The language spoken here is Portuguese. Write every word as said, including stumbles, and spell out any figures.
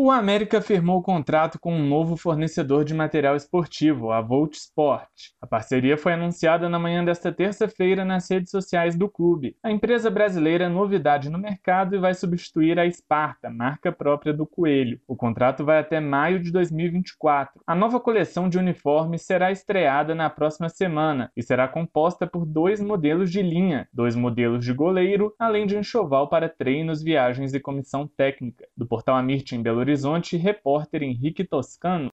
O América firmou contrato com um novo fornecedor de material esportivo, a Volt Sport. A parceria foi anunciada na manhã desta terça-feira nas redes sociais do clube. A empresa brasileira é novidade no mercado e vai substituir a Sparta, marca própria do Coelho. O contrato vai até maio de dois mil e vinte e quatro. A nova coleção de uniformes será estreada na próxima semana e será composta por dois modelos de linha, dois modelos de goleiro, além de um enxoval para treinos, viagens e comissão técnica. Do portal Amirte em Belo Horizonte, repórter Henrique Toscano.